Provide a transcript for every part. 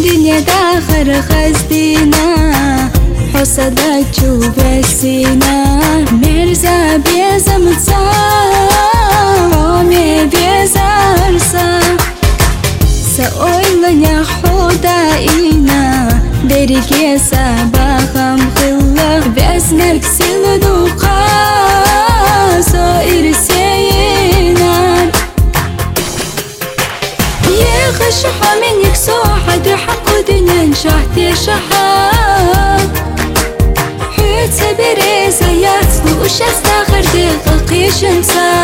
دنيا داخل خزدينا حسدك جوبسينا مرزا بيزمتسا عمي بيزارسا سأقولنا حدائنا بريكي سابخم خلا بأسنرك سلدوقا صائر سينا يخشح منك صاحد حق دنيا شحتي شحات حيت سبري زيات وش استغر دقيق شمسا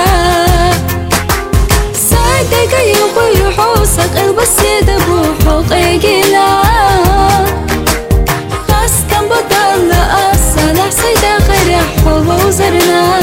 صادق يقول حوصك البسيط بوحوق إجلا خاص كان بطل أصلا صيدا غرح هو وزرنا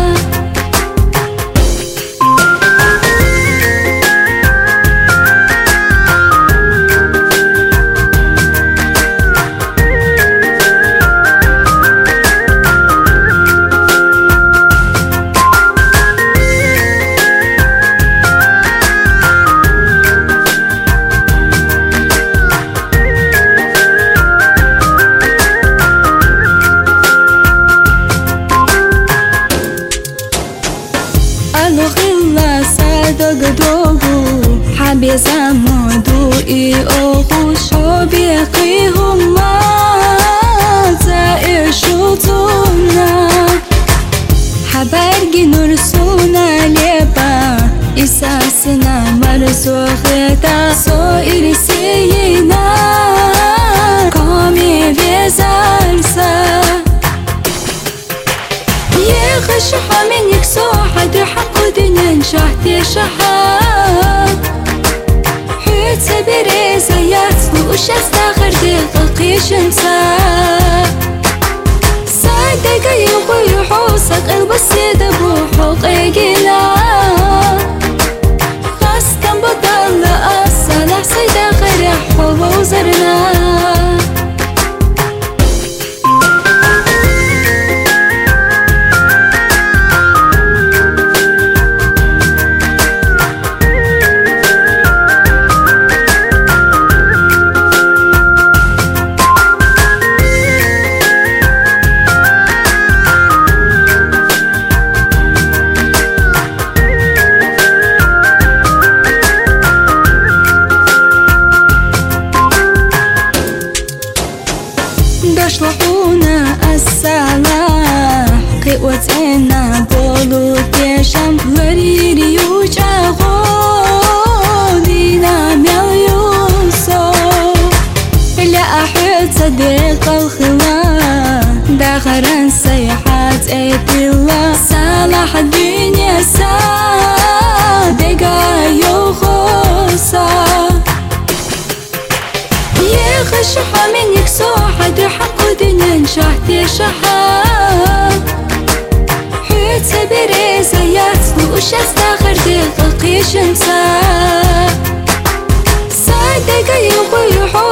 خلا صادق دوغو حبي زمودو إيوغو شوبي قيهم ما زائر شوطونا حبرقي نرسونا ليبا إساسنا مرزوغتا صائر سينا قامي بيزارسا يخشح منك صاحد حق دنيا شحتي شحات حيت سبري زيات وش استغر دقيق شمسا صادق يقول حوصك البسيط بوحوق إجلا خاص كان بطل أصلا صيدا غرح هو وزرنا دشلحونا السلاح قوتنا بولو تيشم غريري يوجاغو دينا مليون صو لا أحد صديق الخلا داخرا سيحات ايتلا صلاح الدنيا صادقا يوخوصا يخشح منك صاحد حق دنيا شحتي شحات حيت سبري زيات وش استغر دقيق شمسا صادق يقول